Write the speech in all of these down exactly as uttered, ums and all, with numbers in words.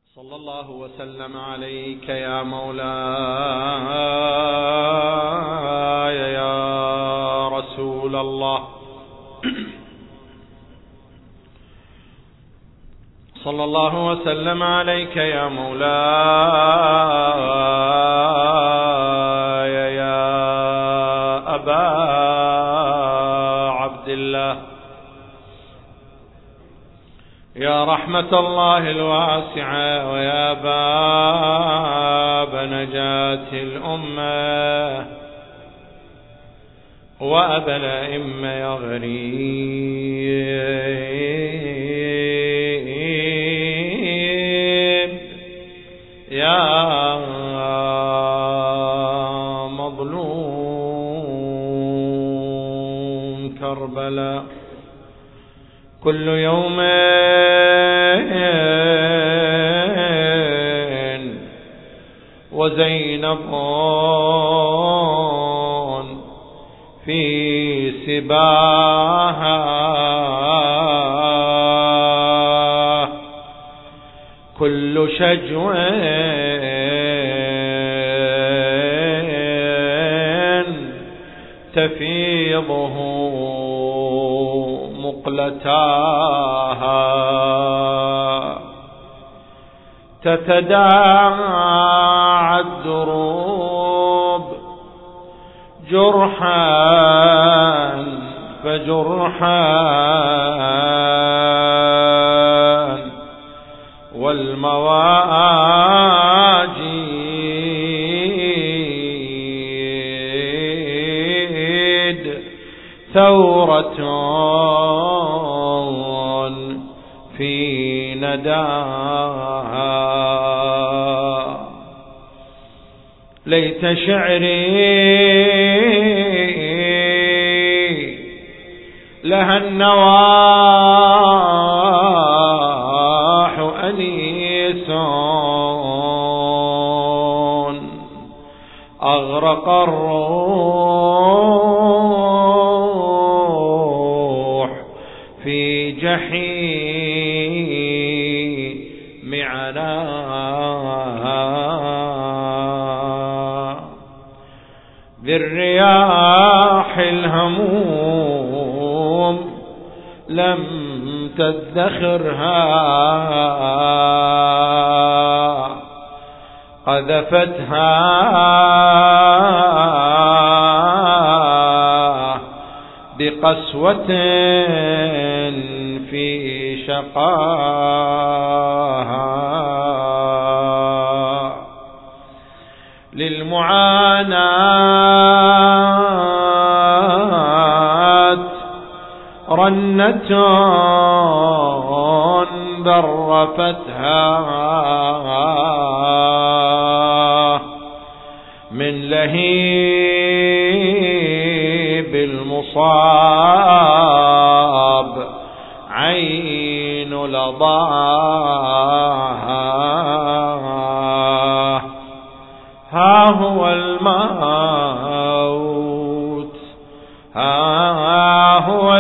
صلى الله وسلم عليك يا مولاي يا رسول الله. صلى الله وسلم عليك يا مولاي يا أبا عبد الله، يا رحمة الله الواسعة ويا باب نجاة الأمة وأبا الأئمة يا غريب يا مظلوم كربلاء. كل يوم وزينب في سباها، كل شجو تفيضه مقلتاها، تتداعى الدروب جرحا فجرحا، والمواجيد ثورة في نداها. ليت شعري لها النواح أنيس أغرق الروح في جحيم عناها. بالرياح الهموم لم تدخرها، قذفتها بقسوة في شقاها. للمعاناة رنة ذرفتها من لهيب المصاب عين لظاها. ها هو الموت، ها هو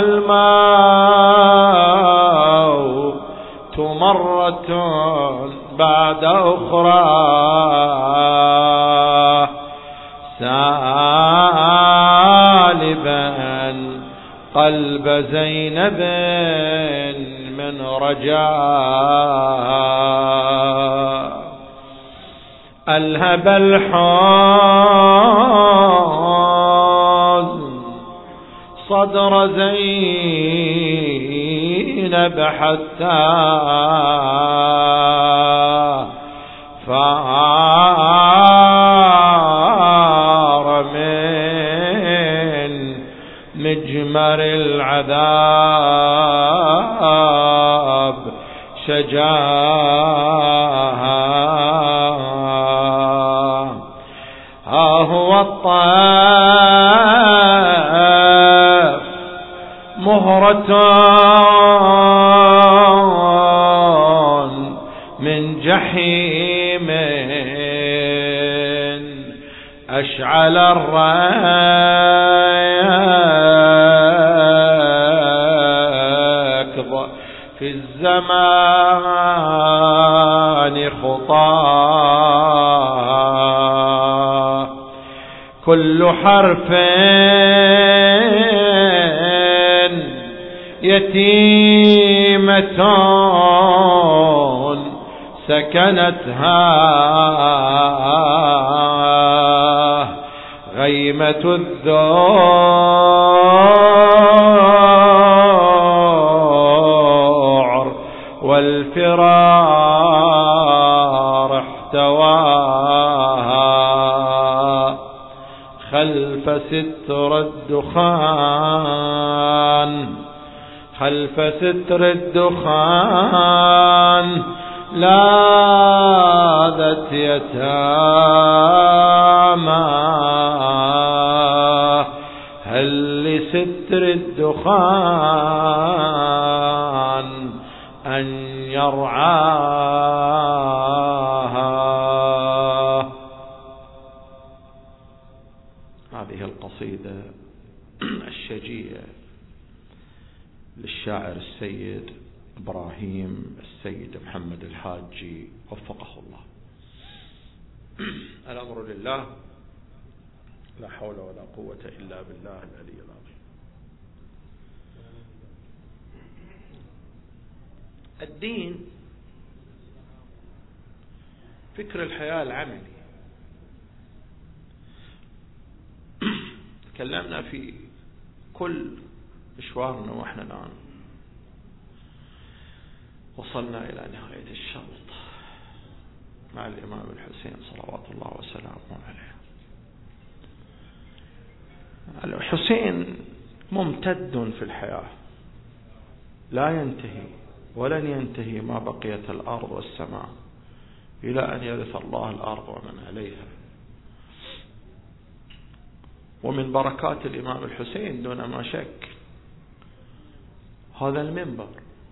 الموت مرة بعد أخرى، سالبا قلب زينب من رجاء. ألهب الحزن صدر زينب حتى فار من مجمر العذاب شجاها. ها هو الطيف مهرة من جحيم أشعل الركض في الزمان الخطا كل حرف يتيمة سكنتها غيمة الذعر والفرار احتواها خلف ستر الدخان خلف ستر الدخان لاذت يتامى هل لستر الدخان أن يرعاها. هذه القصيدة الشجية للشاعر السيد إبراهيم السيد محمد الحاجي وفقه الله. الأمر لله، لا حول ولا قوة إلا بالله العلي العظيم. الدين فكر الحياة العملي. تكلمنا في كل مشوارنا واحنا الآن وصلنا إلى نهاية الشوط مع الإمام الحسين صلوات الله وسلامه عليه. الحسين ممتد في الحياة لا ينتهي ولن ينتهي ما بقيت الأرض والسماء إلى أن يرث الله الأرض ومن عليها. ومن بركات الإمام الحسين دون ما شك هذا المنبر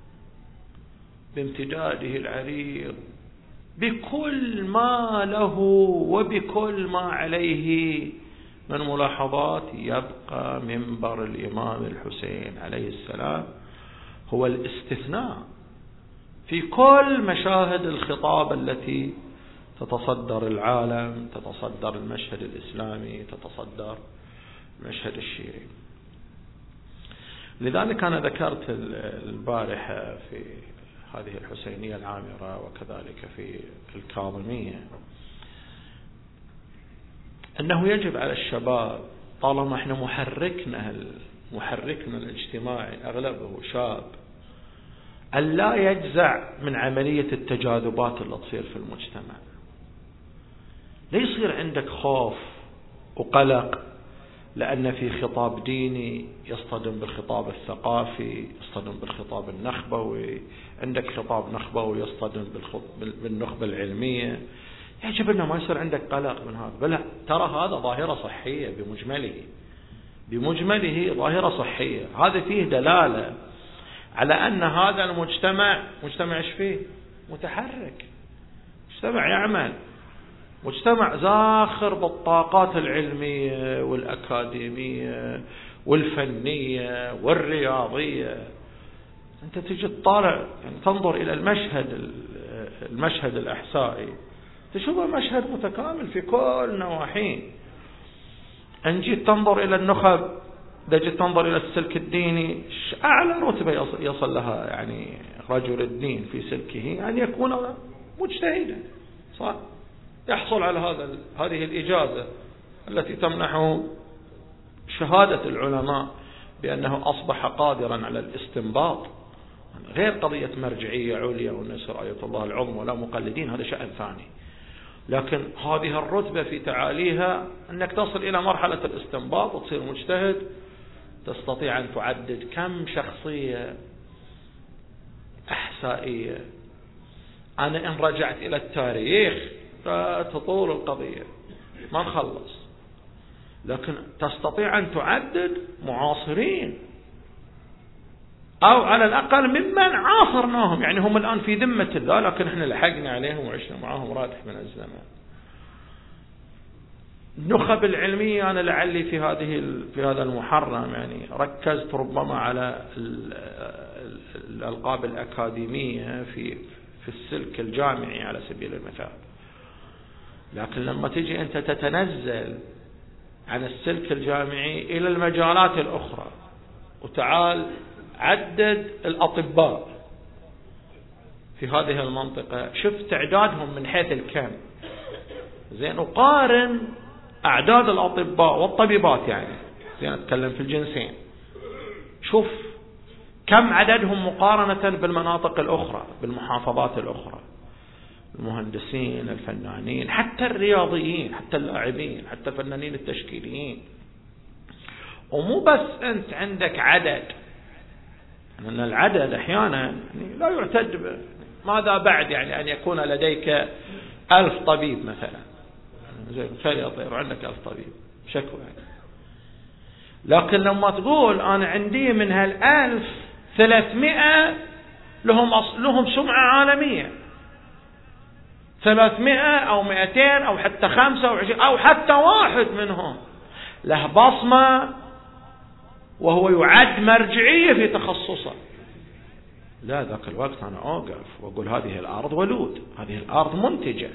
بامتداده العريض بكل ما له وبكل ما عليه من ملاحظات، يبقى منبر الإمام الحسين عليه السلام هو الاستثناء في كل مشاهد الخطاب التي تتصدر العالم، تتصدر المشهد الإسلامي، تتصدر المشهد الشيعي. لذلك أنا ذكرت البارحة في هذه الحسينية العامرة وكذلك في الكاظمية أنه يجب على الشباب، طالما احنا محركنا محركنا الاجتماعي أغلبه شاب، أن لا يجزع من عملية التجاذبات اللي تصير في المجتمع. لا يصير عندك خوف وقلق لأن في خطاب ديني يصطدم بالخطاب الثقافي، يصطدم بالخطاب النخبوي، عندك خطاب نخبوي يصطدم بالنخبة العلمية. يجب أنه ما يصير عندك قلق من هذا، بل ترى هذا ظاهرة صحية بمجمله بمجمله ظاهرة صحية. هذا فيه دلالة على أن هذا المجتمع مجتمع ايش فيه؟ متحرك، مجتمع يعمل، مجتمع زاخر بالطاقات العلمية والأكاديمية والفنية والرياضية. أنت تجي تطالع يعني تنظر إلى المشهد المشهد الأحسائي تشوفه مشهد متكامل في كل نواحيه. أن جيت تنظر إلى النخب، إذا جيت تنظر إلى السلك الديني، أعلى رتبة يصل لها يعني رجل الدين في سلكه أن يكون مجتهدا، صح؟ يحصل على هذا هذه الإجازة التي تمنحه شهادة العلماء بأنه أصبح قادرا على الاستنباط، غير قضية مرجعية عليا والناس رأية الله العظمى ولا مقلدين، هذا شأن ثاني. لكن هذه الرتبة في تعاليها أنك تصل إلى مرحلة الاستنباط وتصير مجتهد، تستطيع أن تعدد كم شخصية أحسائية. أنا إن رجعت إلى التاريخ فتطول القضية ما نخلص، لكن تستطيع أن تعدد معاصرين أو على الأقل ممن عاصرناهم، يعني هم الآن في ذمة الله لكن احنا لحقنا عليهم وعشنا معهم راتح من الزمان. النخب العلمية أنا لعلي في هذه في هذا المحرم يعني ركزت ربما على الألقاب الأكاديمية في في في السلك الجامعي على سبيل المثال. لكن لما تجي أنت تتنزل عن السلك الجامعي إلى المجالات الأخرى، وتعال عدد الأطباء في هذه المنطقة، شوف تعدادهم من حيث الكم، زين، وقارن أعداد الأطباء والطبيبات، يعني زين أتكلم في الجنسين، شوف كم عددهم مقارنة بالمناطق الأخرى، بالمحافظات الأخرى، المهندسين، الفنانين، حتى الرياضيين، حتى اللاعبين، حتى الفنانين التشكيليين. ومو بس أنت عندك عدد، لأن العدد أحيانا يعني لا يعتد به، ماذا بعد يعني أن يكون لديك ألف طبيب مثلا، زين خلي يطير عندك ألف طبيب شكوى يعني. لكن لما تقول أنا عندي من هالألف ثلاثمائة لهم أص... لهم سمعة عالمية، ثلاثمائة أو مئتين أو حتى خمسة وعشرين أو حتى واحد منهم له بصمة وهو يعد مرجعية في تخصصه، لا ذاك الوقت أنا أوقف وأقول هذه الأرض ولود، هذه الأرض منتجة.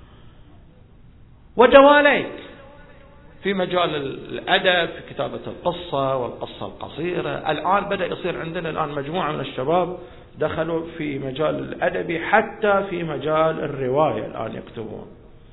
ودواليك في مجال الأدب، في كتابة القصة والقصة القصيرة. الآن بدأ يصير عندنا الآن مجموعة من الشباب دخلوا في مجال الأدبي، حتى في مجال الرواية الآن يكتبون.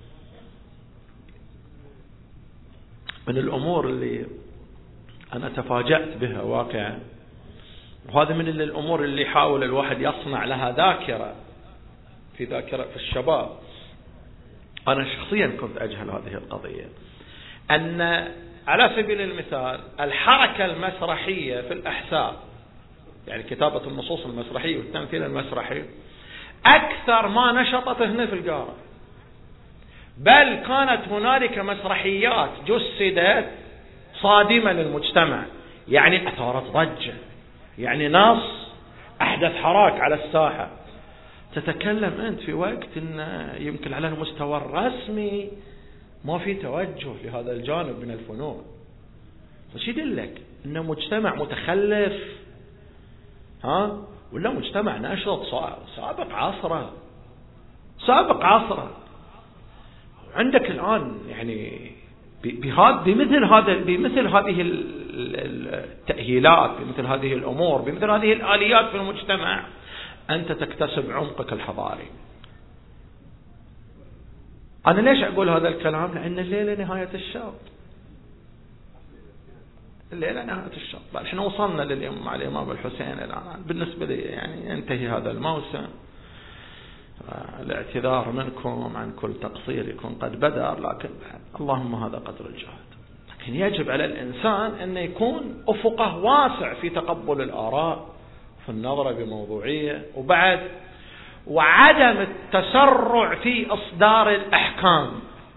من الأمور اللي أنا تفاجأت بها واقعا، وهذا من الأمور اللي يحاول الواحد يصنع لها ذاكرة في ذاكرة في الشباب، أنا شخصيا كنت أجهل هذه القضية، أن على سبيل المثال الحركة المسرحية في الأحساء، يعني كتابة النصوص المسرحية والتمثيل المسرحي، أكثر ما نشطت هنا في القارة، بل كانت هنالك مسرحيات جسدت صادمة للمجتمع، يعني أثارت ضجة، يعني ناس أحدث حراك على الساحة. تتكلم أنت في وقت إن يمكن على المستوى الرسمي ما في توجه لهذا الجانب من الفنون. فش يدلك إنه مجتمع متخلف، ها، ولا مجتمع ناشط سابق عصره، سابق عصره. عندك الآن يعني بهذا بمثل هذا بمثل هذه التأهيلات، بمثل هذه الأمور، بمثل هذه الآليات في المجتمع، أنت تكتسب عمقك الحضاري. أنا ليش أقول هذا الكلام؟ لأن الليلة نهاية الشوط، الليلة نهاية الشوط. بل احنا وصلنا لليوم مع الإمام الحسين الآن، بالنسبة لي يعني ينتهي هذا الموسم. الاعتذار منكم عن كل تقصير يكون قد بدر، لكن اللهم هذا قدر الجهد. لكن يجب على الإنسان أن يكون أفقه واسع في تقبل الآراء، في النظرة بموضوعية، وبعد وعدم التسرع في إصدار الأحكام.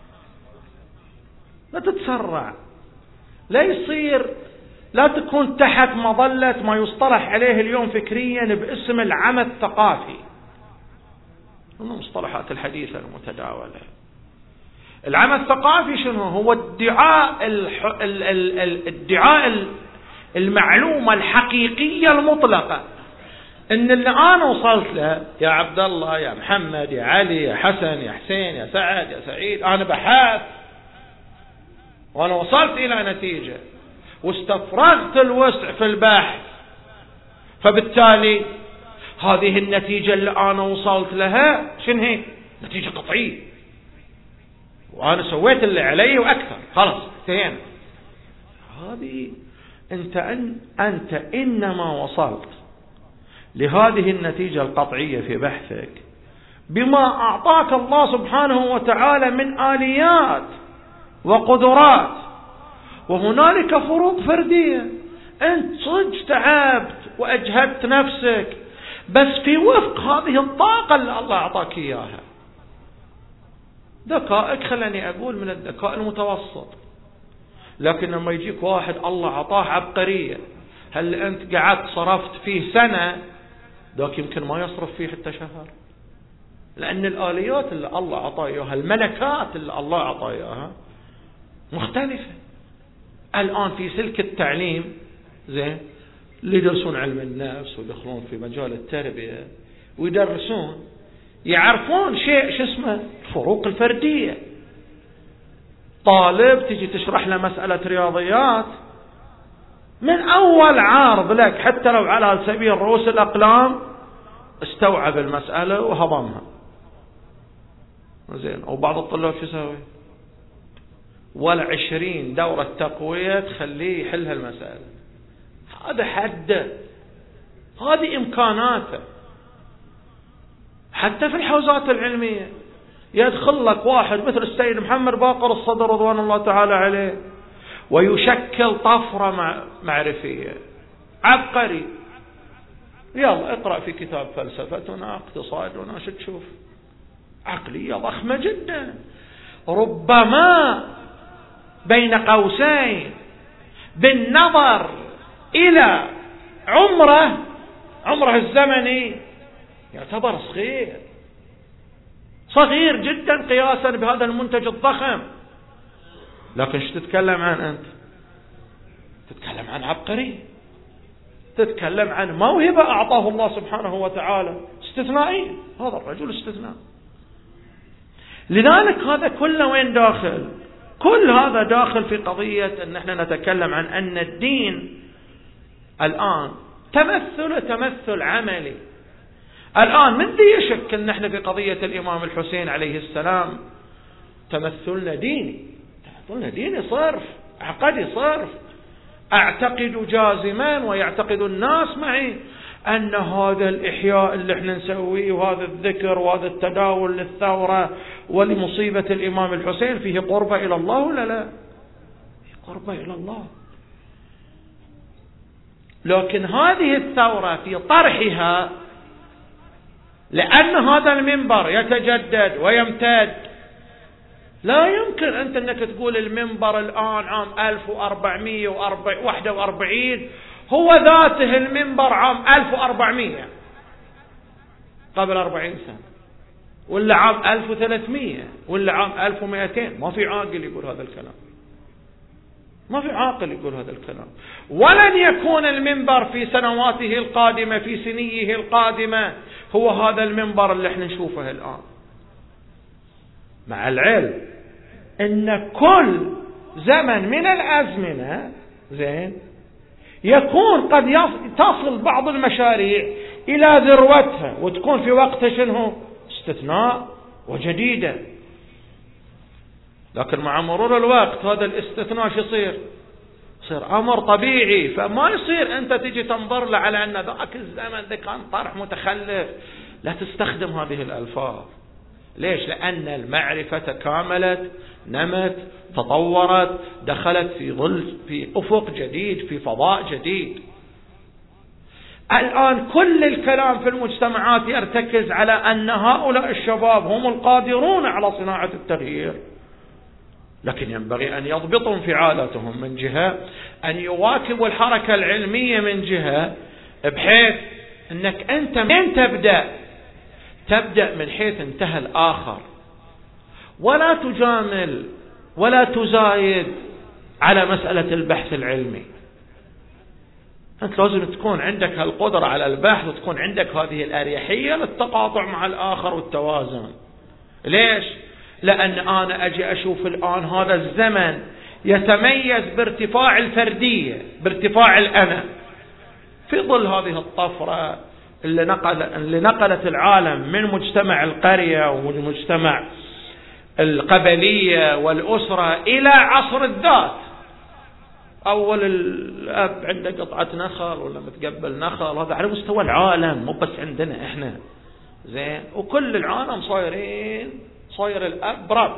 لا تتسرع، لا يصير، لا تكون تحت مظلة ما يصطلح عليه اليوم فكريا باسم العمى الثقافي، من المصطلحات الحديثة المتداولة. العمى الثقافي شنو هو؟ ادعاء الح... ال... ال... ال... ادعاء المعلومة الحقيقية المطلقة، ان اللي انا وصلت له يا عبد الله، يا محمد، يا علي، يا حسن، يا حسين، يا سعد، يا سعيد، انا بحثت وانا وصلت الى نتيجة واستفرغت الوسع في البحث، فبالتالي هذه النتيجة اللي انا وصلت لها شنو هي؟ نتيجة قطعية، وانا سويت اللي علي واكثر، خلاص انتهينا. هذه انت أن انت انما وصلت لهذه النتيجة القطعية في بحثك بما أعطاك الله سبحانه وتعالى من آليات وقدرات، وهنالك فروق فردية. أنت صدق تعبت وأجهدت نفسك، بس في وفق هذه الطاقة اللي الله أعطاك إياها. ذكائك خلني أقول من الذكاء المتوسط، لكن لما يجيك واحد الله أعطاه عبقرية، هل أنت قعدت صرفت فيه سنة؟ ذاك يمكن ما يصرف فيه حتى شهر، لأن الآليات اللي الله أعطاه إياها، الملكات اللي الله أعطاه إياها مختلفة. الآن في سلك التعليم زين اللي يدرسون علم النفس ويدخلون في مجال التربية ويدرسون، يعرفون شيء شو اسمه الفروق الفردية. طالب تجي تشرح له مسألة رياضيات، من أول عارض لك حتى لو على سبيل رؤوس الأقلام استوعب المسألة وهضمها زين. وبعض الطلاب شو يسوي؟ ولا عشرين دورة تقوية تخليه يحل هالمسألة. هذا حده، هذه إمكاناته. حتى في الحوزات العلمية يدخل لك واحد مثل السيد محمد باقر الصدر رضوان الله تعالى عليه ويشكل طفرة معرفية، عبقري. يلا اقرأ في كتاب فلسفتنا اقتصادنا شو تشوف؟ عقلية ضخمة جدا. ربما بين قوسين بالنظر إلى عمره عمره الزمني يعتبر صغير صغير جدا قياسا بهذا المنتج الضخم. لكن شو تتكلم عن أنت؟ تتكلم عن عبقري، تتكلم عن موهبة أعطاه الله سبحانه وتعالى استثنائية. هذا الرجل استثناء. لذلك هذا كله وين داخل؟ كل هذا داخل في قضية أن احنا نتكلم عن أن الدين الآن تمثل تمثل عملي. الآن من ذي يشك أن احنا في قضية الإمام الحسين عليه السلام تمثلنا ديني، تمثلنا ديني صرف، عقدي صرف. أعتقد جازما ويعتقد الناس معي أن هذا الإحياء اللي احنا نسويه وهذا الذكر وهذا التداول للثورة ولمصيبة الإمام الحسين فيه قربة إلى الله ولا لا؟ فيه قربة إلى الله. لكن هذه الثورة في طرحها، لأن هذا المنبر يتجدد ويمتد، لا يمكن أنت أنك تقول المنبر الآن عام ألف وأربعمئة وواحد وأربعين هو ذاته المنبر عام ألف وأربعمئة قبل أربعين سنة، ولا عام ألف وثلاثمئة، ولا عام ألف ومئتين. ما في عاقل يقول هذا الكلام، ما في عاقل يقول هذا الكلام. ولن يكون المنبر في سنواته القادمة في سنيه القادمة هو هذا المنبر اللي احنا نشوفه الآن، مع العلم ان كل زمن من الأزمنة زين يكون قد تصل بعض المشاريع إلى ذروتها وتكون في وقتها شنو استثناء وجديدة. لكن مع مرور الوقت هذا الاستثناء شو يصير؟ يصير أمر طبيعي. فما يصير أنت تجي تنظر له على أن ذاك الزمن ذا كان طرح متخلف. لا تستخدم هذه الألفاظ. ليش؟ لأن المعرفة تكاملت، نمت، تطورت، دخلت في ظل في أفق جديد، في فضاء جديد. الآن كل الكلام في المجتمعات يرتكز على أن هؤلاء الشباب هم القادرون على صناعة التغيير، لكن ينبغي أن يضبطوا انفعالاتهم من جهة، أن يواكبوا الحركة العلمية من جهة، بحيث أنك أنت من تبدأ تبدأ من حيث انتهى الآخر، ولا تجامل ولا تزايد على مسألة البحث العلمي. أنت لازم تكون عندك هالقدرة على البحث، وتكون عندك هذه الأريحية للتقاطع مع الآخر والتوازن. ليش؟ لأن أنا أجي أشوف الآن هذا الزمن يتميز بارتفاع الفردية، بارتفاع الأنا، في ظل هذه الطفرة اللي, نقل اللي نقلت العالم من مجتمع القرية ومجتمع القبلية والأسرة إلى عصر الذات. أول الأب عنده قطعة نخل ولا متقبل نخل، هذا على مستوى العالم، مو بس عندنا إحنا زين. وكل العالم صايرين صاير الأب رب،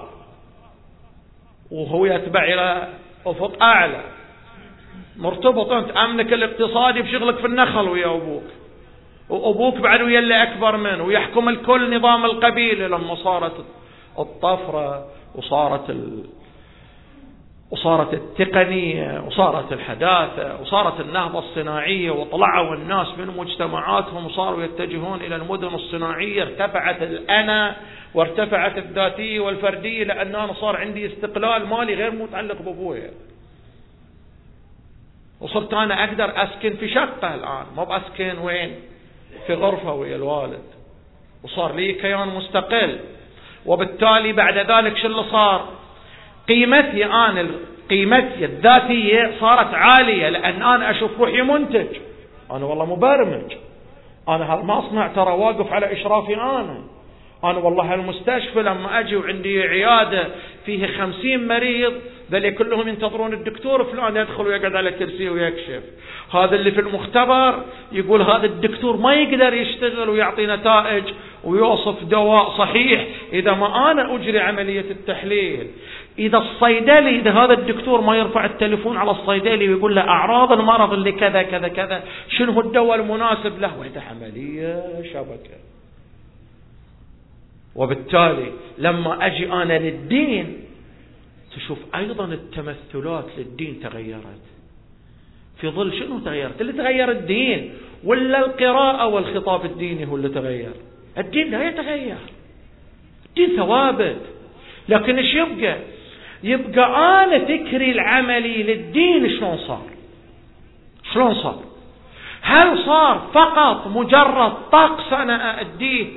وهو يتبع إلى أفق أعلى، مرتبط أنت أمنك الاقتصادي بشغلك في النخل ويا أبوك، وأبوك بعد ويا اللي أكبر منه، ويحكم الكل نظام القبيلة. لما صارت الطفرة وصارت ال... وصارت التقنية وصارت الحداثة وصارت النهضة الصناعية، وطلعوا الناس من مجتمعاتهم وصاروا يتجهون إلى المدن الصناعية، ارتفعت الأنا وارتفعت الذاتية والفردية، لأن أنا صار عندي استقلال مالي غير متعلق بأبويا، وصرت أنا أقدر أسكن في شقة الآن، ما بأسكن وين في غرفة ويا الوالد، وصار لي كيان مستقل، وبالتالي بعد ذلك شو اللي صار؟ قيمتي أنا قيمتي الذاتية صارت عالية، لأن أنا أشوف روحي منتج. أنا والله مبرمج، أنا هالمصنع ترى واقف على إشرافي أنا أنا والله هالمستشفى لما أجي وعندي عيادة فيه خمسين مريض ذلك كلهم ينتظرون الدكتور فلان يدخل ويقعد على كرسي ويكشف. هذا اللي في المختبر يقول هذا الدكتور ما يقدر يشتغل ويعطي نتائج ويوصف دواء صحيح إذا ما أنا أجري عملية التحليل. إذا الصيدلي إذا هذا الدكتور ما يرفع التليفون على الصيدلي ويقول له أعراض المرض اللي كذا كذا كذا شنو هو الدواء المناسب له، وهذا عملية شبكة. وبالتالي لما أجي أنا للدين تشوف أيضا التمثلات للدين تغيرت. في ظل شنو تغيرت؟ اللي تغير الدين ولا القراءة والخطاب الديني هو اللي تغير؟ الدين لا يتغير، الدين ثوابت. لكن ايش يبقى؟ يبقى أنا فكري العملي للدين شلون صار؟ شلون صار؟ هل صار فقط مجرد طقس أنا أديه؟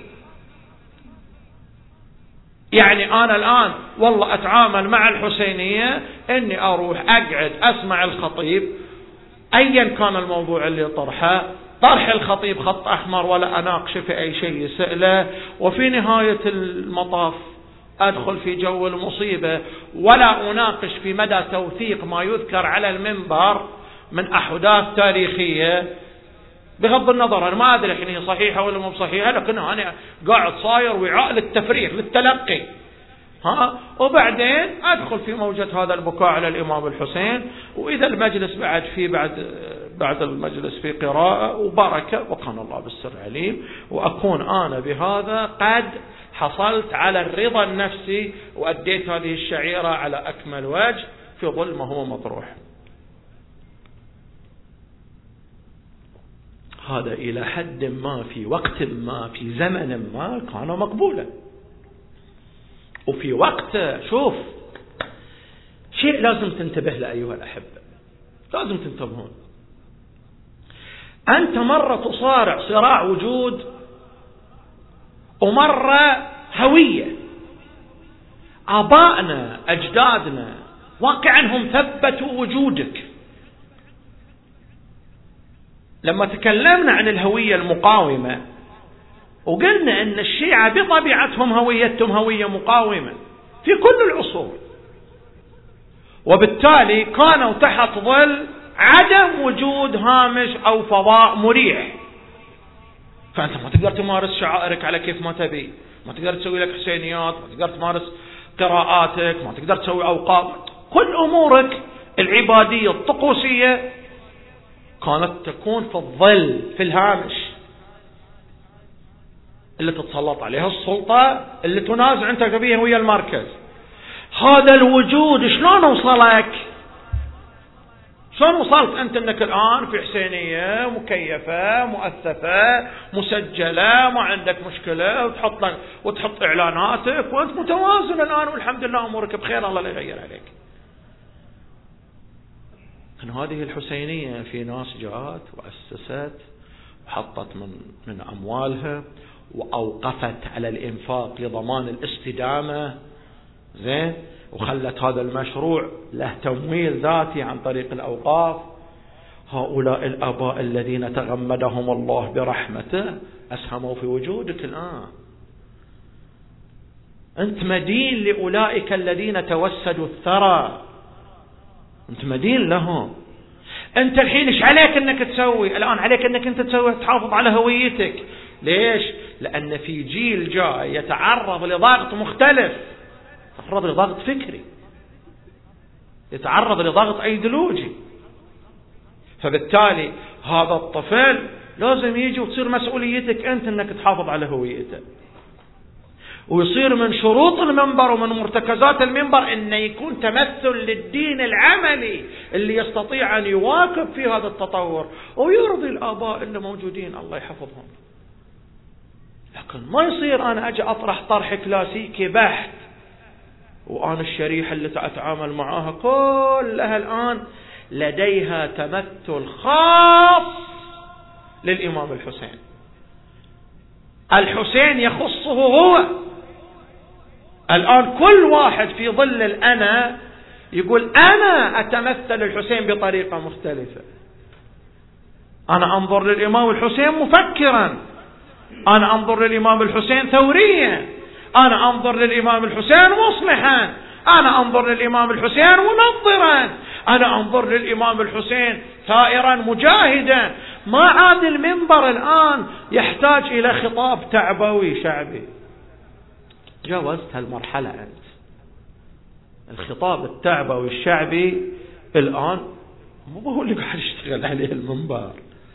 يعني أنا الآن والله أتعامل مع الحسينية أني أروح أقعد أسمع الخطيب أيا كان الموضوع اللي طرحه، طرح الخطيب خط أحمر ولا أناقش في أي شيء يسأله، وفي نهاية المطاف أدخل في جو المصيبة ولا أناقش في مدى توثيق ما يذكر على المنبر من أحداث تاريخية، بغض النظر أنا ما أدري إن هي صحيحة ولا مو صحيحة، لكن أنا قاعد صاير وعاء للتفريغ للتلقي. ها وبعدين أدخل في موجة هذا البكاء على الإمام الحسين، وإذا المجلس بعد فيه بعد بعد المجلس في قراءة وبركة وكان الله بالسر عليم، وأكون أنا بهذا قد حصلت على الرضا النفسي وأديت هذه الشعيرة على أكمل وجه في ظل ما هو مطروح. هذا إلى حد ما في وقت ما في زمن ما كان مقبولا، وفي وقت شوف شيء لازم تنتبه له أيها الأحبة، لازم تنتبهون. أنت مرة تصارع صراع وجود ومرة هوية. آبائنا أجدادنا واقعا هم ثبتوا وجودك. لما تكلمنا عن الهوية المقاومة وقلنا أن الشيعة بطبيعتهم هويتهم هوية مقاومة في كل العصور، وبالتالي كانوا تحت ظل عدم وجود هامش أو فضاء مريح. فأنت ما تقدر تمارس شعائرك على كيف ما تبي، ما تقدر تسوي لك حسينيات، ما تقدر تمارس قراءاتك، ما تقدر تسوي أوقات، كل أمورك العبادية الطقوسية كانت تكون في الظل في الهامش اللي تتسلط عليها السلطة اللي تنازع انت بيها ويا المركز. هذا الوجود شلون وصلك؟ شلون وصلت انت انك الان في حسينية مكيفة مؤثثة مسجلة ما عندك مشكلة وتحط لك وتحط اعلاناتك وانت متوازن الان والحمد لله امورك بخير الله لا يغير عليك؟ أن هذه الحسينية في ناس جاءت وأسست وحطت من من أموالها وأوقفت على الإنفاق لضمان الاستدامة، زين، وخلت هذا المشروع له تمويل ذاتي عن طريق الأوقاف. هؤلاء الآباء الذين تغمدهم الله برحمته أسهموا في وجودك الآن. أنت مدين لأولئك الذين توسدوا الثرى، أنت مدين لهم. أنت الحين إيش عليك أنك تسوي الآن؟ عليك أنك أنت تسوي تحافظ على هويتك. ليش؟ لأن في جيل جاي يتعرض لضغط مختلف، يتعرض لضغط فكري، يتعرض لضغط أيديولوجي. فبالتالي هذا الطفل لازم يجي وتصير مسؤوليتك أنت أنك تحافظ على هويته، ويصير من شروط المنبر ومن مرتكزات المنبر أن يكون تمثل للدين العملي اللي يستطيع أن يواكب في هذا التطور ويرضي الآباء اللي موجودين الله يحفظهم. لكن ما يصير أنا أجي أطرح طرح كلاسيكي بحت وأنا الشريحة اللي أتعامل معاها كلها الآن لديها تمثل خاص للإمام الحسين. الحسين يخصه هو. الآن كل واحد في ظل الأنا يقول أنا أتمثل الحسين بطريقة مختلفة. أنا أنظر للإمام الحسين مفكرا، أنا أنظر للإمام الحسين ثوريا، أنا أنظر للإمام الحسين مصلحا، أنا أنظر للإمام الحسين منظرا، أنا أنظر للإمام الحسين ثائرا مجاهدا. ما عاد المنبر الآن يحتاج إلى خطاب تعبوي شعبي. جاوزت هالمرحلة أنت. الخطاب التعبوي الشعبي الآن مو هو اللي قاعد يشتغل عليه المنبر.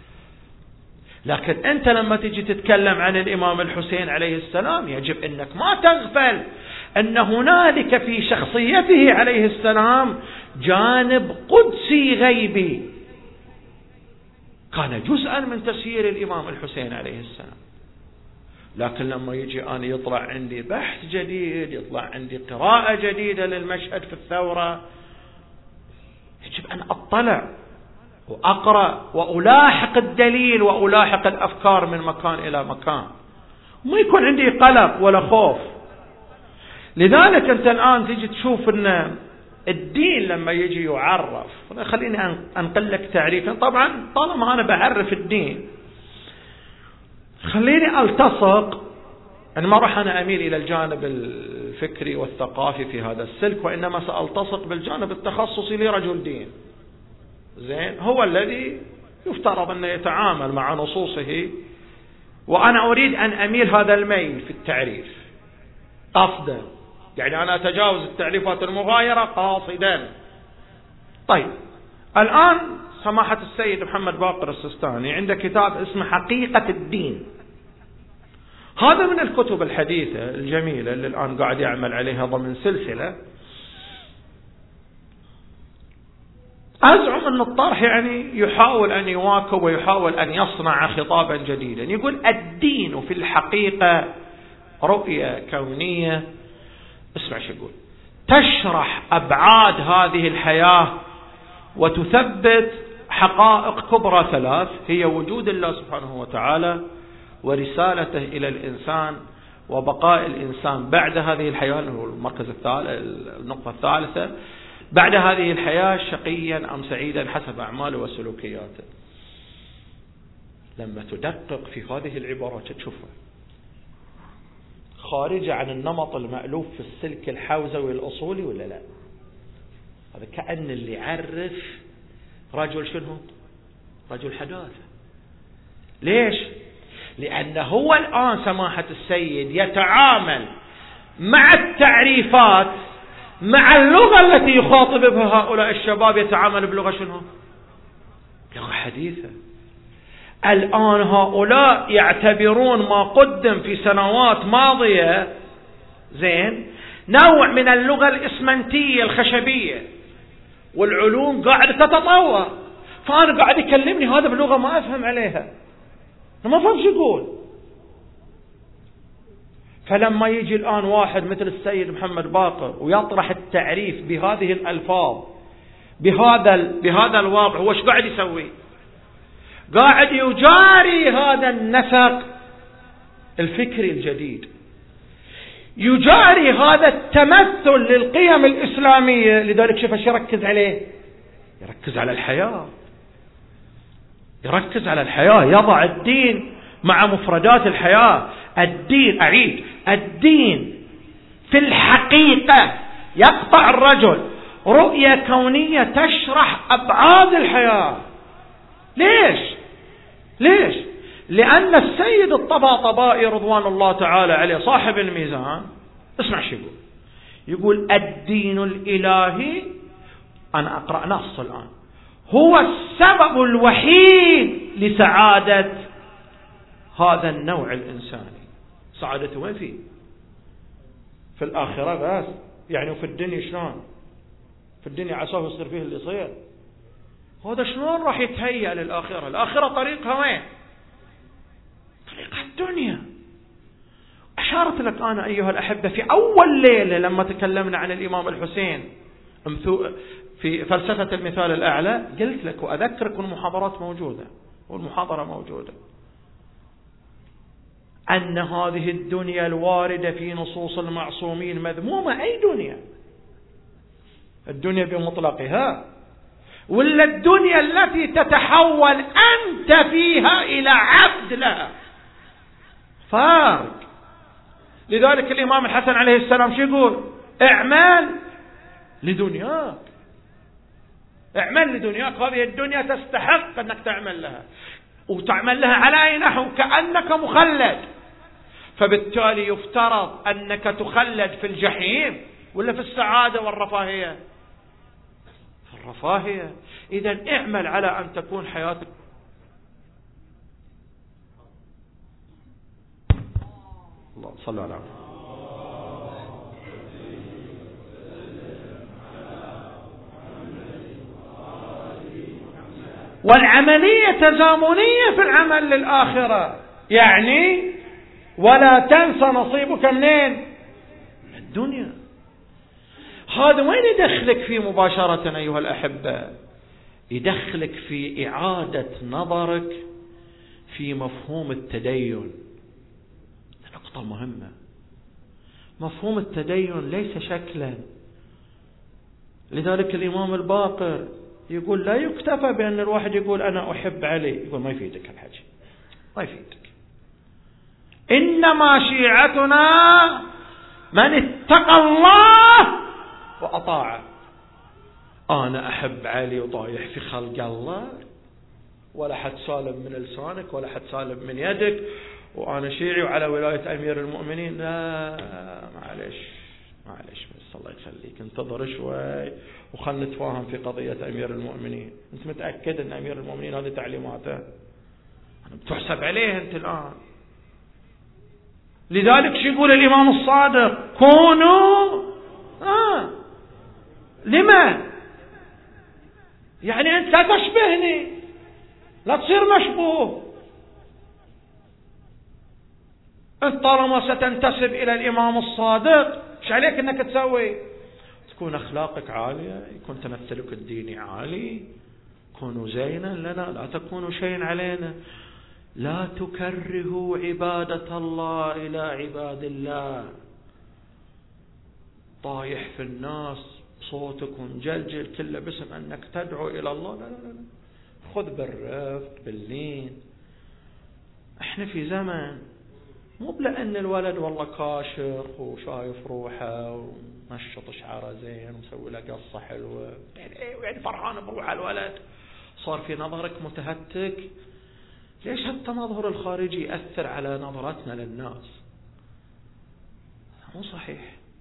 لكن أنت لما تجي تتكلم عن الإمام الحسين عليه السلام يجب أنك ما تغفل أن هنالك في شخصيته عليه السلام جانب قدسي غيبي كان جزءا من تسيير الإمام الحسين عليه السلام. لكن لما يجي أنا يطلع عندي بحث جديد، يطلع عندي قراءة جديدة للمشهد في الثورة، يجب أن أطلع وأقرأ وألاحق الدليل وألاحق الأفكار من مكان إلى مكان، ما يكون عندي قلق ولا خوف. لذلك أنت الآن تيجي تشوف أن الدين لما يجي يعرف، خليني أنقل لك تعريفا. طبعا طالما أنا بعرف الدين خليني ألتصق، أنا ما راح أنا أميل إلى الجانب الفكري والثقافي في هذا السلك، وإنما سألتصق بالجانب التخصصي لرجل دين. زين، هو الذي يفترض أن يتعامل مع نصوصه، وأنا أريد أن أميل هذا الميل في التعريف قصدا، يعني أنا أتجاوز التعريفات المغايرة قاصدا. طيب، الآن سماحة السيد محمد باقر السستاني عنده كتاب اسمه حقيقة الدين. هذا من الكتب الحديثة الجميلة اللي الآن قاعد يعمل عليها ضمن سلسلة. أزعم أن الطرح يعني يحاول أن يواكب ويحاول أن يصنع خطابا جديدا. يقول الدين في الحقيقة رؤية كونية، اسمع شو يقول، تشرح أبعاد هذه الحياة وتثبت حقائق كبرى ثلاث، هي وجود الله سبحانه وتعالى ورسالته إلى الإنسان وبقاء الإنسان بعد هذه الحياة، المركز الثالث النقطة الثالثة، بعد هذه الحياة شقيا أم سعيدا حسب أعماله وسلوكياته. لما تدقق في هذه العبارات تشوفها خارجة عن النمط المألوف في السلك الحوزوي الأصولي ولا لا؟ هذا كأن اللي يعرف رجل شنو؟ رجل حداثة. ليش؟ لأن هو الآن سماحة السيد يتعامل مع التعريفات، مع اللغة التي يخاطب بها هؤلاء الشباب، يتعامل بلغة شنو؟ لغة حديثة. الآن هؤلاء يعتبرون ما قدم في سنوات ماضية زين نوع من اللغة الإسمنتية الخشبية، والعلوم قاعدة تتطور، فأنا قاعد يكلمني هذا بلغة ما أفهم عليها، أنا ما فهم شو يقول. فلما يجي الآن واحد مثل السيد محمد باقر ويطرح التعريف بهذه الألفاظ بهذا بهذا الوضع، هو ايش قاعد يسوي؟ قاعد يجاري هذا النسق الفكري الجديد، يجاري هذا التمثل للقيم الإسلامية. لذلك شوف ايش يركز عليه؟ يركز على الحياة، يركز على الحياة، يضع الدين مع مفردات الحياة. الدين، أعيد، الدين في الحقيقة يقطع الرجل رؤية كونية تشرح أبعاد الحياة. ليش؟ ليش؟ لأن السيد الطباطبائي رضوان الله تعالى عليه صاحب الميزان، اسمع شو يقول. يقول الدين الإلهي، أنا أقرأ نص الآن، هو السبب الوحيد لسعادة هذا النوع الإنساني. سعادته وين فيه؟ في الآخرة بس، يعني وفي الدنيا شلون؟ في الدنيا عساه يصير فيه اللي يصير. هذا شلون راح يتهيأ للآخرة؟ الآخرة طريقها وين؟ طريقها الدنيا. أشارت لك أنا أيها الأحبة في أول ليلة لما تكلمنا عن الإمام الحسين في فلسفة المثال الأعلى، قلت لك وأذكرك والمحاضرات موجودة والمحاضرة موجودة، أن هذه الدنيا الواردة في نصوص المعصومين مذمومة. أي دنيا؟ الدنيا بمطلقها، ولا الدنيا التي تتحول أنت فيها إلى عبد لها؟ فرق. لذلك الإمام الحسن عليه السلام شو يقول؟ اعمل لدنياك، اعمل لدنياك. هذه الدنيا تستحق أنك تعمل لها، وتعمل لها على أي نحو؟ كأنك مخلد. فبالتالي يفترض أنك تخلد في الجحيم ولا في السعادة والرفاهية؟ في الرفاهية. إذن اعمل على أن تكون حياتك. الله صلى الله عليه وسلم. والعملية تزامنية في العمل للآخرة، يعني ولا تنسى نصيبك منين؟ الدنيا. هذا وين يدخلك فيه مباشرة أيها الأحبة؟ يدخلك في إعادة نظرك في مفهوم التدين. نقطة مهمة. مفهوم التدين ليس شكلا. لذلك الإمام الباقر يقول لا يكتفى بأن الواحد يقول أنا أحب علي، يقول ما يفيدك الحكي، ما يفيدك. إنما شيعتنا من اتقى الله وأطاعه. أنا أحب علي وطايح في خلق الله، ولا حد سالم من لسانك ولا حد سالم من يدك، وأنا شيعي وعلى ولاية أمير المؤمنين. لا معلش معلش بس الله يخليك، انتظر شوي وخلنا نتفاهم في قضية أمير المؤمنين. أنت متأكد أن أمير المؤمنين هذه تعليماته؟ بتحسب عليه أنت الآن. لذلك شو يقول الإمام الصادق؟ كونوا آه لما يعني أنت لا تشبهني، لا تصير مشبوه. أنت طالما ستنتسب إلى الإمام الصادق ايش عليك أنك تسوي؟ تكون أخلاقك عالية، يكون تمثلك الديني عالي، كونوا زينا لنا لا تكونوا شيء علينا. لا تكرهوا عبادة الله إلى عباد الله. طايح في الناس صوتك مجلجل كله باسم أنك تدعو إلى الله. لا لا لا، خذ بالرفق باللين. احنا في زمن مو بلأن الولد والله كاشر وشايف روحه ومشط شعره زين ومسوي له قصة حلوة يعني يعني فرحان بروح الولد صار في نظرك متهتك. ليش هالتمظهر الخارجي يأثر على نظرتنا للناس؟ مو صحيح.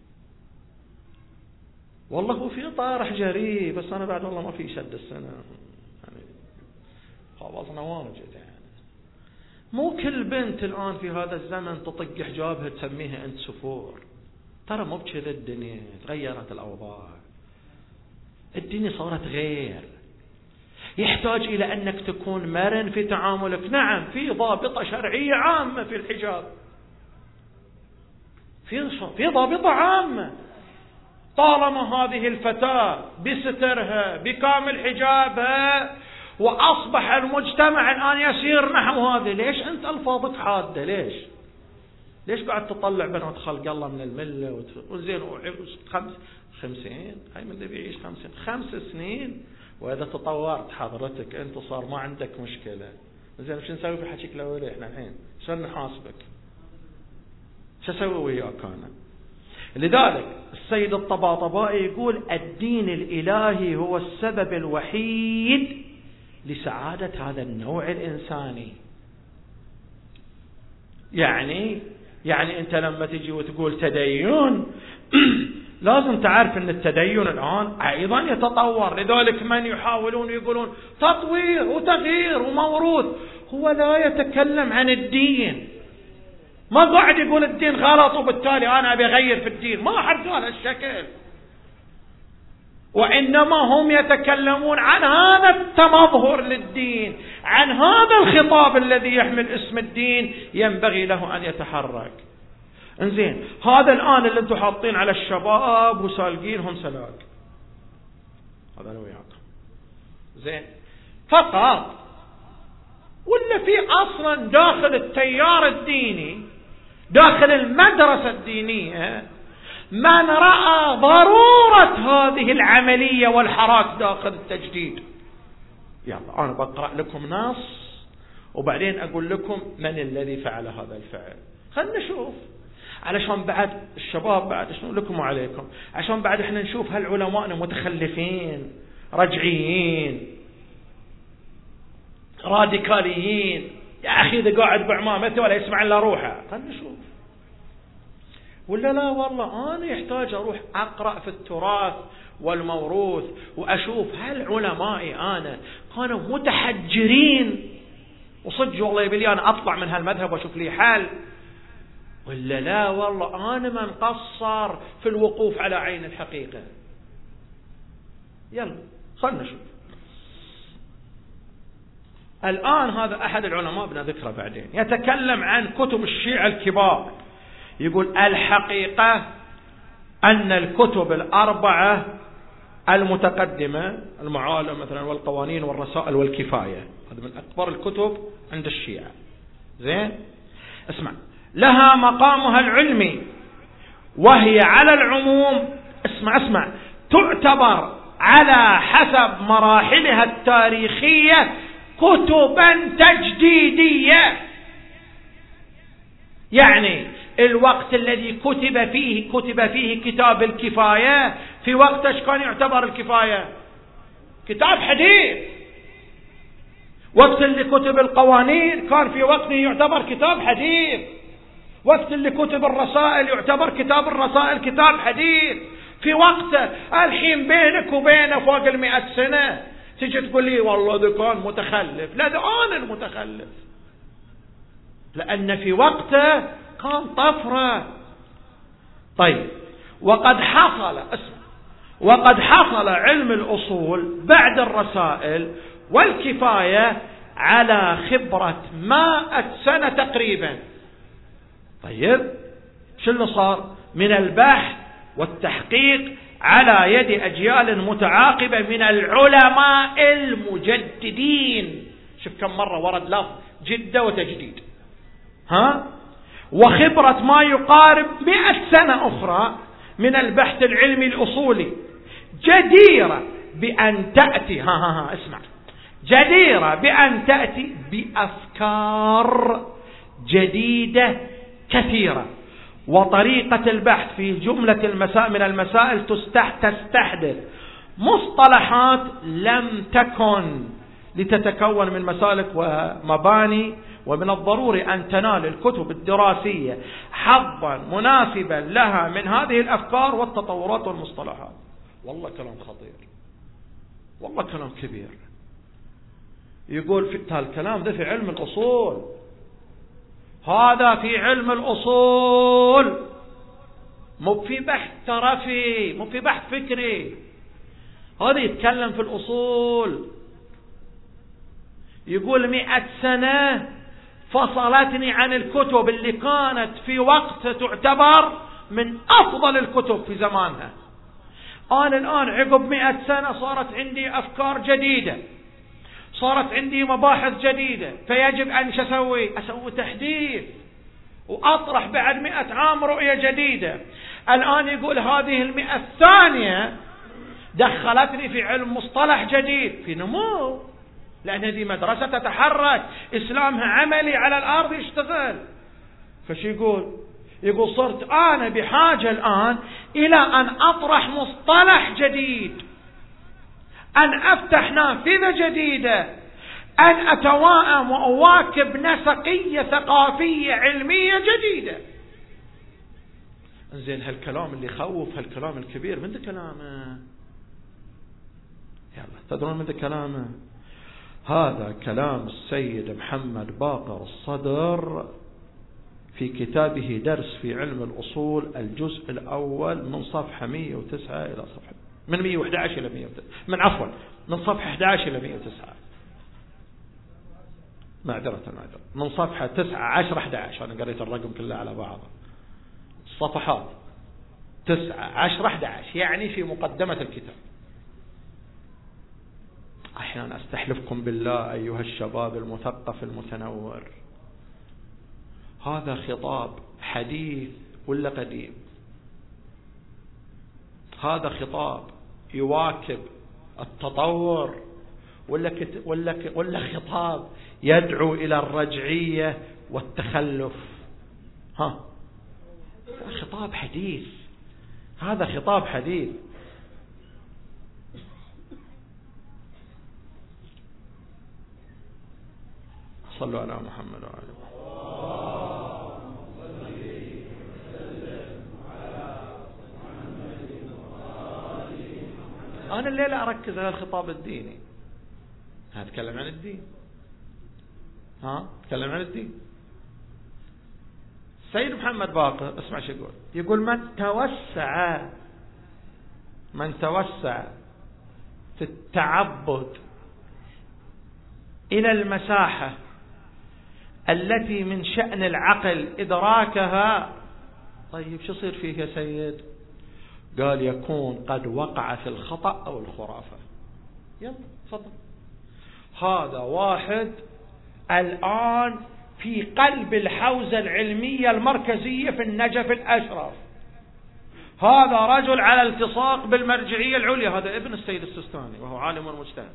والله هو في طارح جري، بس أنا بعد والله ما في شد السنة يعني خلصنا واجد. يعني مو كل بنت الآن في هذا الزمن تطق حجابها تسميها أنت سفور. ترى مو بكذا الدنيا، تغيرت الأوضاع، الدنيا صارت غير. يحتاج إلى أنك تكون مرن في تعاملك. نعم في ضابطة شرعية عامة في الحجاب، في في ضابطة عامة. طالما هذه الفتاة بسترها بكامل حجابها وأصبح المجتمع الآن يسير نحو هذا، ليش أنت ألفاظك حادة؟ ليش ليش قاعد تطلع بنات خلق الله من الملة وزين خمس خمسين هاي من ذي يعيش خمسين خمس سنين وإذا تطورت حضرتك أنت صار ما عندك مشكلة. زين شو نسوي في حكيك الأولي إحنا الحين؟ شو نحاسبك؟ شو أسوي وياك أنا؟ لذلك السيد الطباطبائي يقول الدين الإلهي هو السبب الوحيد لسعادة هذا النوع الإنساني. يعني يعني أنت لما تجي وتقول تدين لازم تعرف أن التدين الآن أيضا يتطور. لذلك من يحاولون يقولون تطوير وتغيير وموروث، هو لا يتكلم عن الدين، ما قاعد يقول الدين غلط وبالتالي أنا أبي أغير في الدين، ما حد قال هالشكل. وإنما هم يتكلمون عن هذا التمظهر للدين، عن هذا الخطاب الذي يحمل اسم الدين ينبغي له أن يتحرك. انزين هذا الآن اللي انتم حاطين على الشباب وسالقينهم سلاق، هذا أنا وياكم زين فقط، ولا في أصلا داخل التيار الديني داخل المدرسة الدينية من رأى ضرورة هذه العملية والحراك داخل التجديد. يلا أنا بقرأ لكم نص وبعدين أقول لكم من الذي فعل هذا الفعل. خلنا نشوف علشان بعد الشباب بعد شنو لكم وعليكم، عشان بعد احنا نشوف هل علماءنا متخلفين رجعيين راديكاليين. يا أخي إذا قاعد بعمامته ولا يسمع إلا روحه. خلنا نشوف. ولا لا والله أنا يحتاج أروح أقرأ في التراث والموروث وأشوف هل علمائي أنا كانوا متحجرين وصدق والله يبلي أنا أطلع من هالمذهب وأشوف لي حل، ولا لا والله أنا من قصر في الوقوف على عين الحقيقة. يلا خلنا نشوف. الآن هذا أحد العلماء بنذكره بعدين يتكلم عن كتب الشيعة الكبار. يقول الحقيقة أن الكتب الأربعة المتقدمة المعالم مثلا والقوانين والرسائل والكفاية هذا من أكبر الكتب عند الشيعة. زين اسمع، لها مقامها العلمي وهي على العموم اسمع اسمع تعتبر على حسب مراحلها التاريخية كتبا تجديدية. يعني الوقت الذي كتب فيه كتب فيه كتاب الكفاية في وقت ايش كان يعتبر الكفاية؟ كتاب حديث. وقت اللي كتب القوانين كان في وقته يعتبر كتاب حديث. وقت اللي كتب الرسائل يعتبر كتاب الرسائل كتاب حديث. في وقته الحين بينك وبينه فوق المئة سنة تيجي تقول لي والله ده كان متخلف. لا ده أنا المتخلف، لأن في وقته كان طفرة. طيب وقد حصل اسمع وقد حصل علم الأصول بعد الرسائل والكفاية على خبرة مائة سنة تقريبا. طيب شو اللي صار من البحث والتحقيق على يد أجيال متعاقبة من العلماء المجددين. شوف كم مرة ورد لفظ جدة وتجديد. ها وخبرة ما يقارب مئة سنة أخرى من البحث العلمي الأصولي جديرة بأن تأتي ها ها ها اسمع جديرة بأن تأتي بأفكار جديدة كثيرة. وطريقة البحث في جملة المسائل من المسائل تستحدث مصطلحات لم تكن لتتكون من مسالك ومباني. ومن الضروري أن تنال الكتب الدراسية حظا مناسبا لها من هذه الأفكار والتطورات والمصطلحات. والله كلام خطير، والله كلام كبير. يقول في الكلام ده في علم الأصول، هذا في علم الأصول، مو في بحث ترفي، مو في بحث فكري. هذا يتكلم في الأصول. يقول مئة سنة فصلتني عن الكتب اللي كانت في وقت تعتبر من أفضل الكتب في زمانها. أنا الآن عقب مئة سنة صارت عندي أفكار جديدة، صارت عندي مباحث جديدة، فيجب أن أسوي أسوي تحديث وأطرح بعد مئة عام رؤية جديدة. الآن يقول هذه المئة الثانية دخلتني في علم مصطلح جديد في نمو، لأن هذه مدرسة تتحرك، إسلامها عملي على الأرض يشتغل. فش يقول؟ يقول صرت أنا بحاجة الآن إلى أن أطرح مصطلح جديد، أن أفتح نافذة جديدة، أن أتواءم وأواكب نسقية ثقافية علمية جديدة. انزين هالكلام اللي يخوف، هالكلام الكبير من ذا كلامه. يلا تدرون من ذا كلامه؟ هذا كلام السيد محمد باقر الصدر في كتابه درس في علم الأصول الجزء الأول من صفحة مئة وتسعة إلى صفحة من مئة وأحد عشر إلى مئة وتسعة من عفوا من صفحة أحد عشر إلى مئة وتسعة معذرة معذرة من صفحة تسعة عشر أحد عشر. أنا قريت الرقم كله على بعضه. الصفحات تسعة عشر أحد عشر يعني في مقدمة الكتاب. أحيانا أستحلفكم بالله أيها الشباب المثقف المتنور، هذا خطاب حديث ولا قديم؟ هذا خطاب يواكب التطور ولا كت ولا ك ولا خطاب يدعو إلى الرجعية والتخلف؟ ها، خطاب حديث، هذا خطاب حديث. صلوا على محمد وعلى أنا الليلة أركز على الخطاب الديني. هتكلم عن الدين، ها أتكلم عن الدين. سيد محمد باقر اسمع شو يقول، يقول من توسع من توسع في التعبد إلى المساحة التي من شأن العقل إدراكها، طيب شو يصير فيه يا سيد؟ قال يكون قد وقع في الخطأ أو الخرافة. يلا تفضل. هذا واحد الآن في قلب الحوزة العلمية المركزية في النجف الأشرف، هذا رجل على التصاق بالمرجعية العليا، هذا ابن السيد السستاني وهو عالم ومجتهد.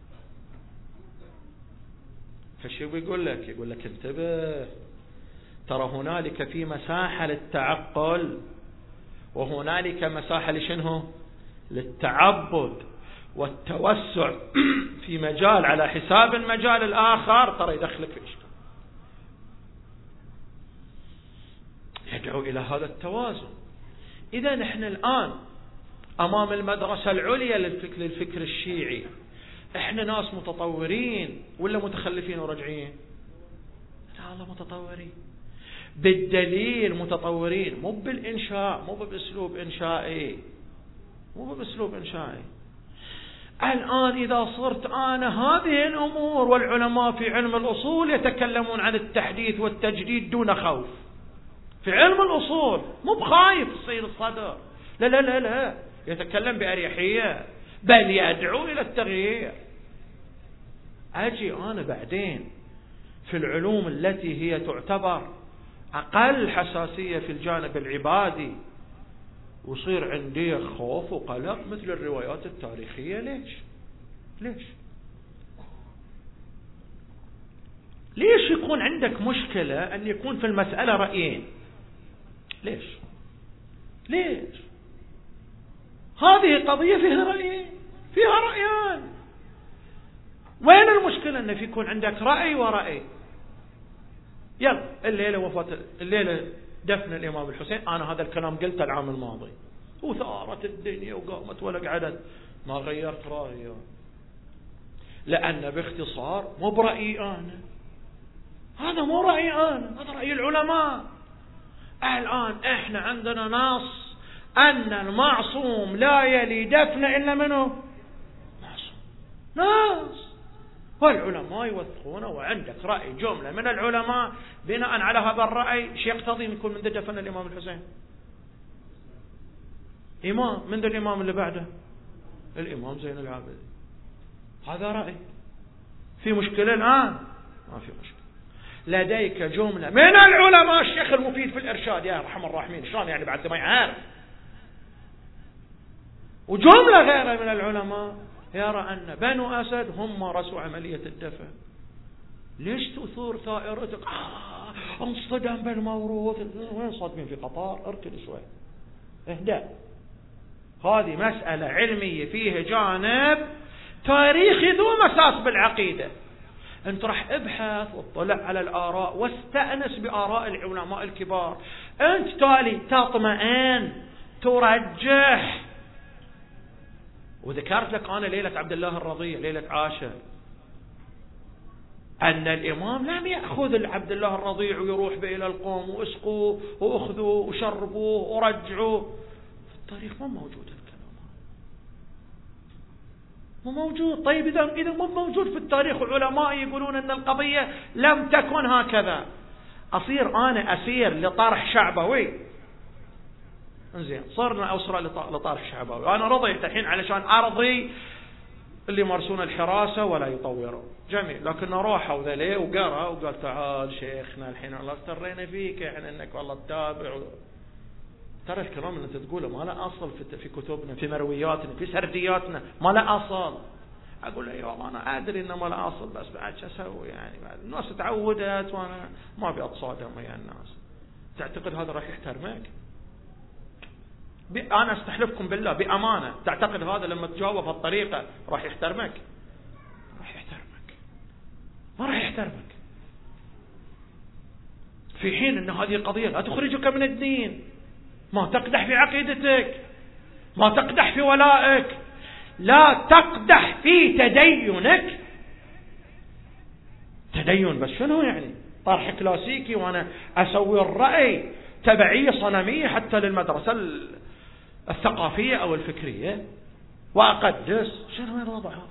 فشو بيقول لك؟ يقول لك انتبه، ترى هنالك في مساحة للتعقل وهنالك مساحة لشنه؟ للتعبد والتوسع في مجال على حساب المجال الآخر، ترى يدخلك في إشكال. يدعو إلى هذا التوازن. إذا نحن الآن أمام المدرسة العليا للفكر, للفكر الشيعي، إحنا ناس متطورين ولا متخلفين ورجعين؟ لا الله متطورين، بالدليل متطورين، مو بالإنشاء، مو بأسلوب إنشائي، مو بأسلوب إنشائي. الآن إذا صرت أنا هذه الأمور، والعلماء في علم الأصول يتكلمون عن التحديث والتجديد دون خوف، في علم الأصول مو بخايف السيد الصدر، لا لا لا لا، يتكلم بأريحية، بل يدعو إلى التغيير. أجي أنا بعدين في العلوم التي هي تعتبر أقل حساسية في الجانب العبادي وصير عندي خوف وقلق مثل الروايات التاريخية. ليش؟ ليش؟ ليش يكون عندك مشكلة أن يكون في المسألة رأيين؟ ليش؟ ليش؟ هذه قضية فيها رأيين، فيها رأيان، وين المشكلة أن يكون عندك رأي ورأي؟ يلا الليلة وفاة الليلة دفن الإمام الحسين، أنا هذا الكلام قلته العام الماضي وثارت الدنيا وقامت ولا قعدت، ما غيرت رأيي، لأن باختصار مو برأيي أنا، هذا مو رأيي أنا، هذا رأي العلماء. الآن إحنا عندنا نص أن المعصوم لا يلي دفن إلا منه معصوم، ناس والعلماء يوثقونه، وعندك رأي جملة من العلماء بناء على هذا الرأي شيء يقتضي أن يكون من دفن الإمام الحسين إمام، من ذا الإمام اللي بعده الإمام زين العابدين، هذا رأي. في مشكلة الآن؟ ما في مشكلة. لديك جملة من العلماء، الشيخ المفيد في الإرشاد يا رحم الراحمين، شلون يعني بعد ما يعرف، وجملة غيرها من العلماء يرى أن بنو أسد هم مارسوا عملية الدفن. ليش تثور ثائرتك؟ آه انصدم بالموروث، وين صادمين في قطار؟ اركض شوي، اهدأ. هذه مسألة علمية فيها جانب تاريخي ذو مساس بالعقيدة. انت راح ابحث واطلع على الآراء واستأنس بآراء العلماء الكبار، انت تالي تطمئن ترجح. وذكرت لك أنا ليلة عبد الله الرضيع، ليلة عاشر، أن الإمام لم يأخذ عبد الله الرضيع ويروح به إلى القوم واسقوه وأخذوه وشربوه ورجعوه. في التاريخ مو موجود الكلام، مو موجود. طيب إذا إذا مو موجود في التاريخ، علماء يقولون أن القضية لم تكن هكذا، أصير أنا أسير لطرح شعبوي؟ انزين، صرنا أسرة لطرح شعبوي، أنا رضيت الحين علشان أرضي اللي يمارسون الحراسة ولا يطورون، جميل. لكن روحوا ذليه وقرأ وقال تعال شيخنا الحين الله افترينا فيك احنا انك والله تتابع. ترى الكلام اللي انت تقوله ما له اصل في كتبنا، في مروياتنا، في سردياتنا، ما له اصل. اقول له والله انا ادري انه ما له اصل، بس بعد شو اسوي يعني، بعد الناس تعودت وانا ما ابي اتصادم ويا الناس. تعتقد هذا راح يحترمك؟ انا استحلفكم بالله بامانه، تعتقد هذا لما تجاوب بهالطريقه راح يحترمك؟ راح يحترمك؟ ما راح يحترمك. في حين ان هذه قضيه لا تخرجك من الدين، ما تقدح في عقيدتك، ما تقدح في ولائك، لا تقدح في تدينك. تدين بس شنو يعني؟ طرح كلاسيكي وانا اسوي الرأي تبعية صنمية حتى للمدرسة الثقافية او الفكرية واقدس. شنو الوضع هذا؟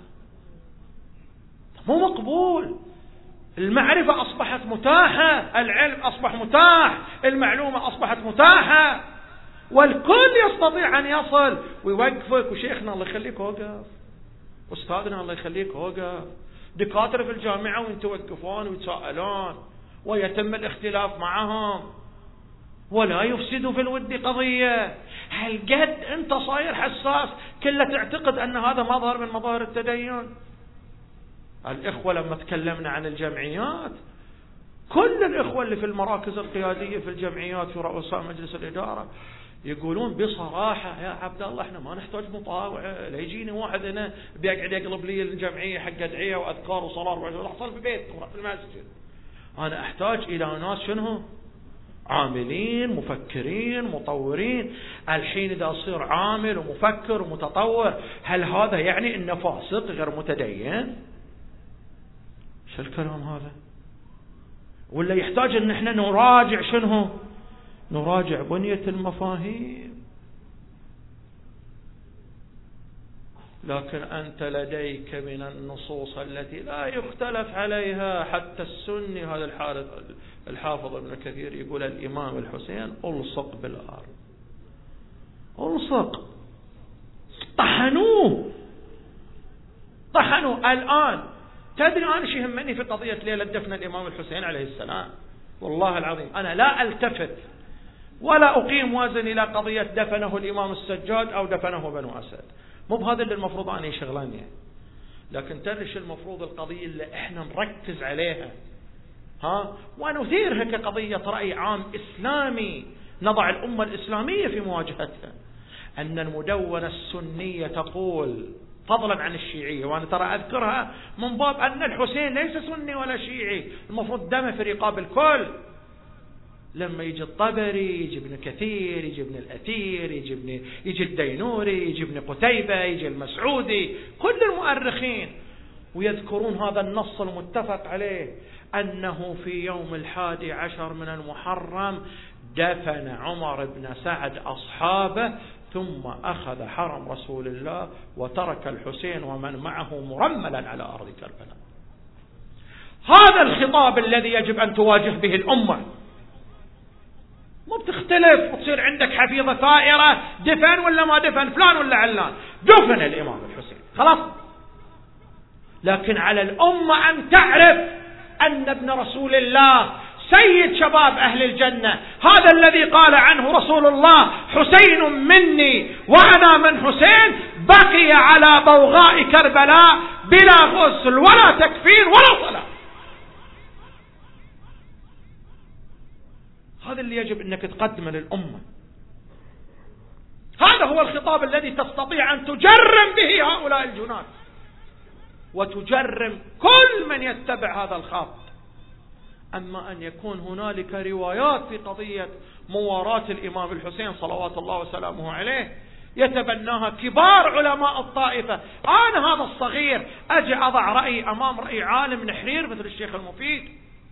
مو مقبول. المعرفة اصبحت متاحة، العلم اصبح متاح، المعلومة اصبحت متاحة، والكل يستطيع ان يصل. ويوقفك وشيخنا الله يخليك وقف، استاذنا الله يخليك وقف، دكاترة في الجامعة وين توقفون ويتساءلون ويتم الاختلاف معهم ولا يفسدوا في الود قضية. هل قد انت صاير حساس كله تعتقد ان هذا مظهر من مظاهر التدين؟ الإخوة لما تكلمنا عن الجمعيات، كل الإخوة اللي في المراكز القيادية في الجمعيات في رؤساء مجلس الإدارة يقولون بصراحة يا عبد الله احنا ما نحتاج مطاوعة، لا يجيني واحد هنا بيقعد يقلب لي الجمعية حق أدعية وأذكار وصلاة وعشاء أحصل في بيت في المسجد. أنا أحتاج إلى ناس شنو؟ عاملين مفكرين مطورين. الحين إذا أصير عامل ومفكر ومتطور، هل هذا يعني إنه فاسق غير متدين؟ شو الكلام هذا؟ ولا يحتاج ان احنا نراجع شنو؟ نراجع بنية المفاهيم. لكن أنت لديك من النصوص التي لا يختلف عليها حتى السني. هذا الحارث الحافظ ابن كثير يقول الإمام الحسين ألصق بالأرض، ألصق، طحنوه طحنوه. الآن تدري أنا شو يهمني في قضية ليلة دفن الإمام الحسين عليه السلام؟ والله العظيم أنا لا ألتفت ولا أقيم وزن إلى قضية دفنه الإمام السجاد أو دفنه بنو أسد، مو بهذا اللي المفروض أنا شغلاني. لكن تدري شو المفروض القضية اللي إحنا نركز عليها ها ونثيرها كقضية رأي عام إسلامي، نضع الأمة الإسلامية في مواجهتها. أن المدونة السنية تقول فضلا عن الشيعية، وأنا ترى أذكرها من باب أن الحسين ليس سني ولا شيعي، المفروض دمه في رقاب الكل. لما يجي الطبري، يجي ابن كثير، يجي ابن الأثير، يجي ابن يجي الدينوري، يجي ابن قتيبة، يجي المسعودي، كل المؤرخين ويذكرون هذا النص المتفق عليه أنه في يوم الحادي عشر من المحرم دفن عمر بن سعد أصحابه ثم أخذ حرم رسول الله وترك الحسين ومن معه مرملا على أرض كربلاء. هذا الخطاب الذي يجب أن تواجه به الأمة. مو بتختلف وتصير عندك حفيظة ثائرة دفن ولا ما دفن، فلان ولا علان، دفن الإمام الحسين خلاص. لكن على الأمة أن تعرف أن ابن رسول الله سيد شباب أهل الجنة، هذا الذي قال عنه رسول الله حسين مني وأنا من حسين، بقي على بوغاء كربلاء بلا غسل ولا تكفير ولا صلاة. هذا اللي يجب أنك تقدمه للأمة. هذا هو الخطاب الذي تستطيع أن تجرم به هؤلاء الجنات وتجرم كل من يتبع هذا الخط. أما أن يكون هنالك روايات في قضية مواراة الإمام الحسين صلوات الله وسلامه عليه يتبناها كبار علماء الطائفة، أنا هذا الصغير أجي أضع رأي أمام رأي عالم نحرير مثل الشيخ المفيد.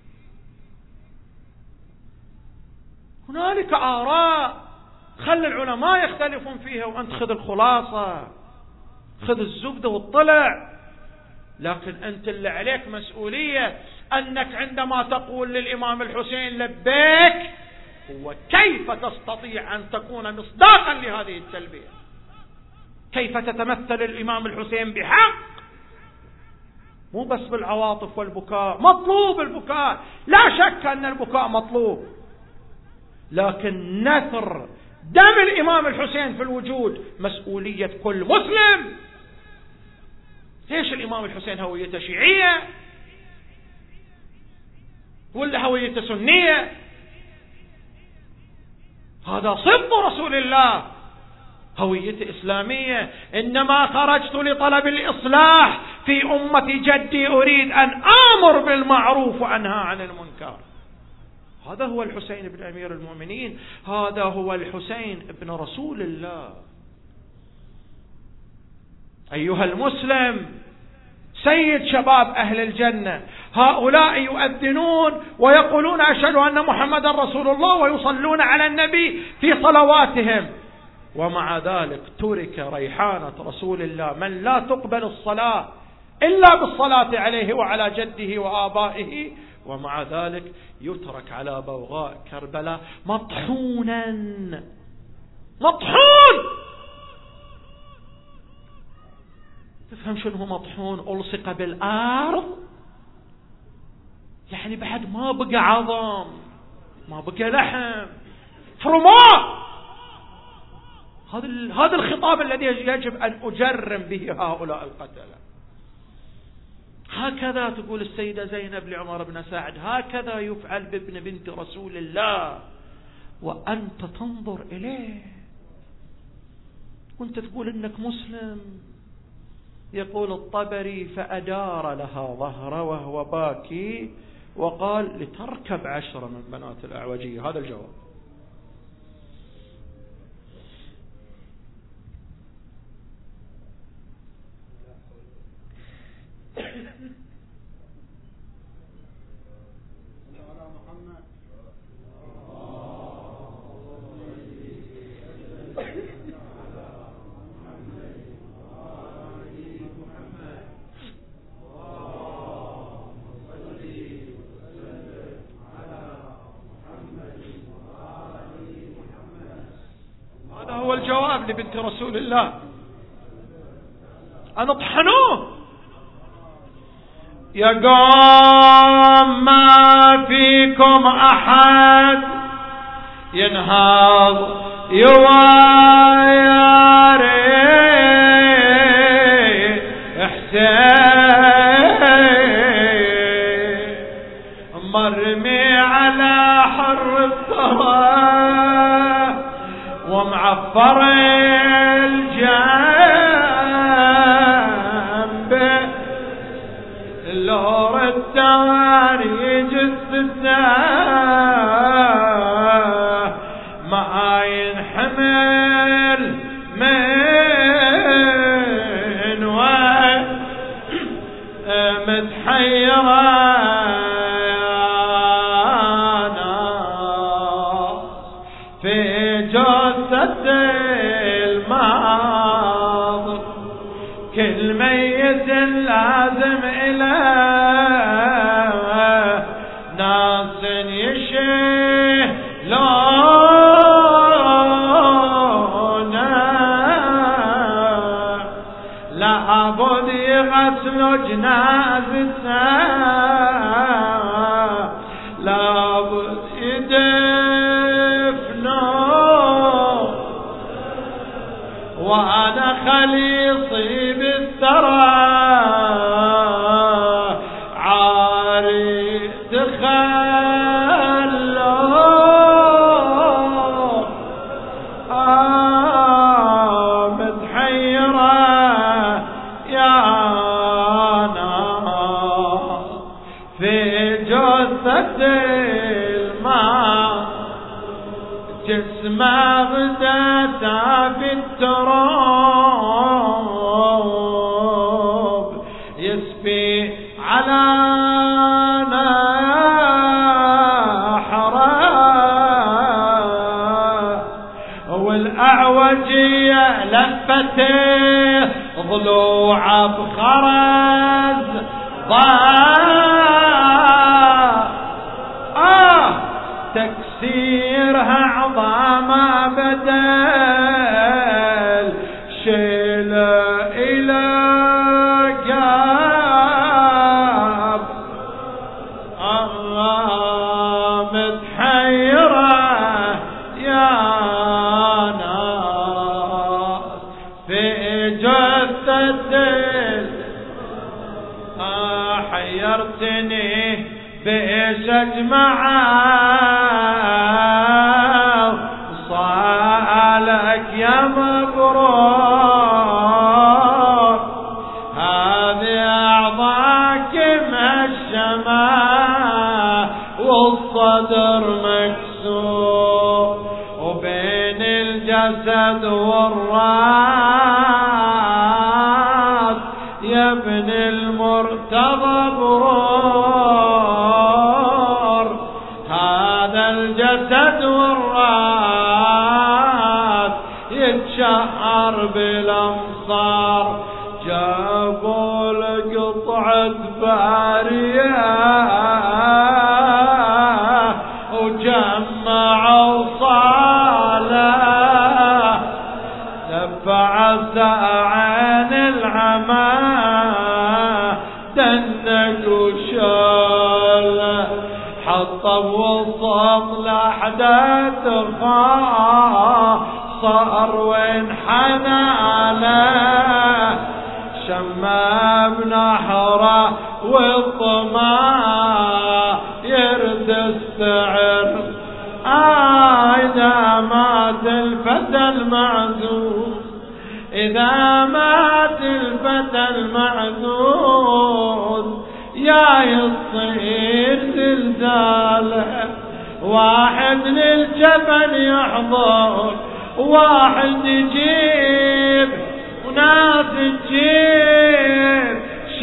هنالك آراء خلي العلماء يختلفون فيها وأنت خذ الخلاصة، خذ الزبدة والطلع. لكن أنت اللي عليك مسؤولية أنك عندما تقول للإمام الحسين لبيك، وكيف تستطيع أن تكون مصداقا لهذه التلبية؟ كيف تتمثل الإمام الحسين بحق مو بس بالعواطف والبكاء، مطلوب البكاء، لا شك أن البكاء مطلوب، لكن نثر دم الإمام الحسين في الوجود مسؤولية كل مسلم. ليش الإمام الحسين هويته شيعية ولا هويته سنية؟ هذا صدق رسول الله، هويته إسلامية. إنما خرجت لطلب الإصلاح في أمة جدي، أريد أن آمر بالمعروف وأنهى عن المنكر. هذا هو الحسين بن أمير المؤمنين، هذا هو الحسين بن رسول الله. أيها المسلم، سيد شباب أهل الجنة، هؤلاء يؤذنون ويقولون أشهد أن محمد رسول الله ويصلون على النبي في صلواتهم، ومع ذلك ترك ريحانة رسول الله من لا تقبل الصلاة إلا بالصلاة عليه وعلى جده وآبائه، ومع ذلك يترك على بوغاء كربلاء مطحونا مطحون. تفهم شنو مطحون؟ ألصق بالأرض، يعني بعد ما بقى عظم، ما بقى لحم، فرماء. هذا هذا الخطاب الذي يجب أن أجرم به هؤلاء القتلة. هكذا تقول السيدة زينب لعمر بن سعد، هكذا يفعل بابن بنت رسول الله وأنت تنظر إليه وأنت تقول إنك مسلم. يقول الطبري: فأدار لها ظهره وهو باكي وقال: لتركب عشرة من بنات الأعوجية. هذا الجواب. لبنت رسول الله أن اطحنوه. يا قوم ما فيكم أحد ينهض يواري حسين، مرمي على حر الثرى ومعفر الجنب، لور التاري جثته ما ينحمل من وين متحيرة في جثة الماضي، كل ميت لازم إله ناس يشيلونه، لابد يغسلوا جنازته، لابد يدفنوا، وأنا خليصي بالثرى عاري تخلوا، آه متحيرة يا ناس في جثة الماء، جسمه غدته في التراب، يسبي على نحره، والأعوجية لفته ضلوع بخرز ضاء، آه تكسيرها عظام بدل شيل إلى قال بدل آه حيرتني بإيش أجمعه صالك يا مبرور هذه أعضاك مهشمة والصدر مكسور وبين الجسد والراس يا ابن المرتضى برور هذا الجسد والراس يتشهر بالأمصار جابوا لقطعة بارية وجمعوا صالة دفع عين العمى دنق وشال حطب وسط لحدة رخاء صار وانحنى عليه شمى بنحره والطماء يرد السعر آه إذا مات الفتى المعزوز إذا مات الفتى المعزوز يا يصير زلزاله واحد للجبل يحضر واحد يجيب وناس تجيب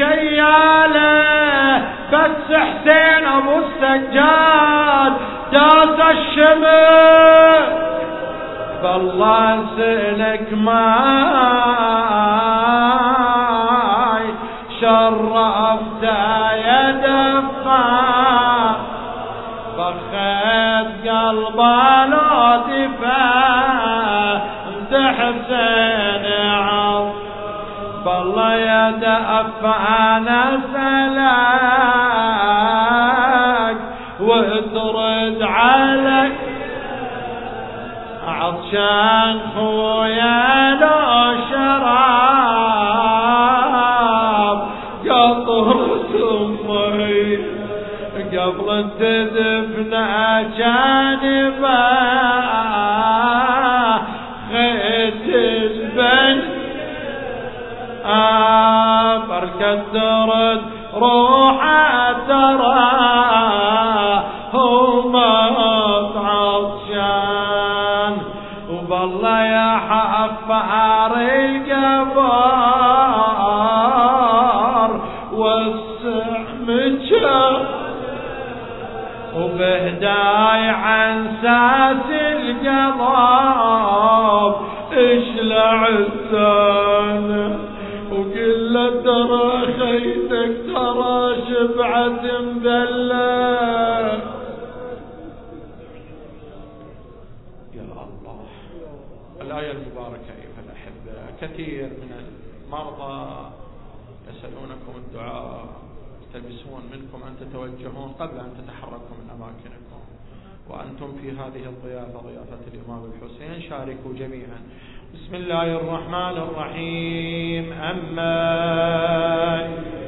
شياله بس حسين ابو السجاد داس الشمس بالله سلك ماي شرفت يا دفا بخيت قلبه لو دفا انت حسين عظ بالله يا دفا انا سلاك وترد عليك عطشان خويا لو شراب قطرة امي قبل تدفن جانبه خيت البنت آه بركة ترد روحه ترى هو موت عطشان وبالله يا حفار القبر وسع مجر وبهداي عن ساس القلب اشلع الزانه وقل له ترى خيتك ترى شبعة مذلة يا الله. الآية المباركة أيها الأحبة كثير من المرضى يسألونكم الدعاء يلتمسون منكم أن تتوجهون قبل أن تتحركوا من أماكنكم وأنتم في هذه الضيافة ضيافة الإمام الحسين شاركوا جميعا. بسم الله الرحمن الرحيم. أما